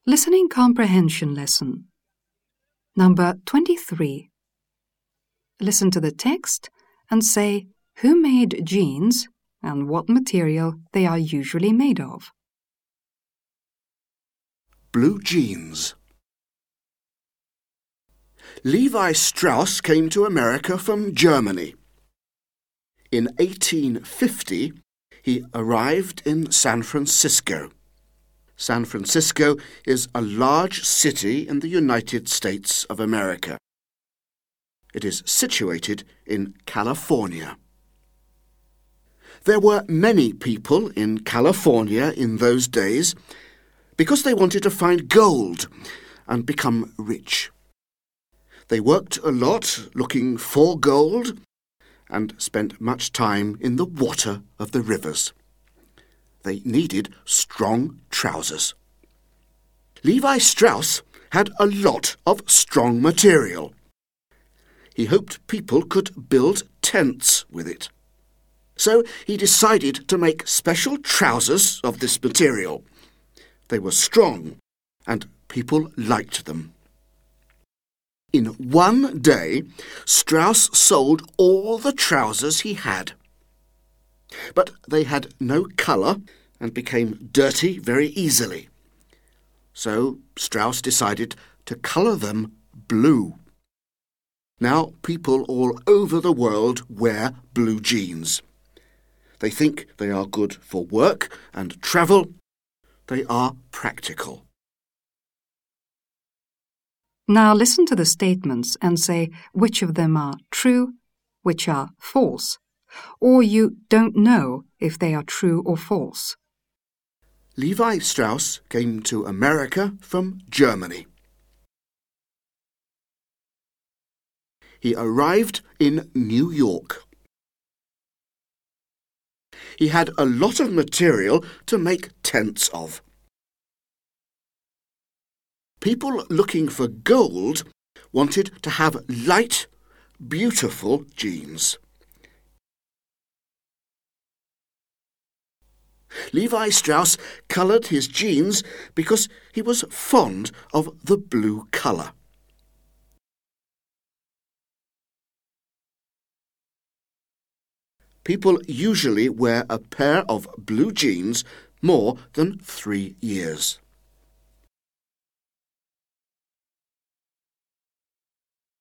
Listening Comprehension Lesson. Number 23. Listen to the text and say who made jeans and what material they are usually made of. Blue jeans. Levi Strauss came to America from Germany. In 1850, he arrived in San Francisco. San Francisco is a large city in the United States of America. It is situated in California. There were many people in California in those days because they wanted to find gold and become rich. They worked a lot looking for gold and spent much time in the water of the rivers. They needed strong trousers. Levi Strauss had a lot of strong material. He hoped people could build tents with it. So he decided to make special trousers of this material. They were strong and people liked them. In one day, Strauss sold all the trousers he had. But they had no colour and became dirty very easily. So Strauss decided to colour them blue. Now people all over the world wear blue jeans. They think they are good for work and travel. They are practical. Now listen to the statements and say which of them are true, which are false, or you don't know if they are true or false. Levi Strauss came to America from Germany. He arrived in New York. He had a lot of material to make tents of. People looking for gold wanted to have light, beautiful jeans. Levi Strauss coloured his jeans because he was fond of the blue colour. People usually wear a pair of blue jeans more than 3 years.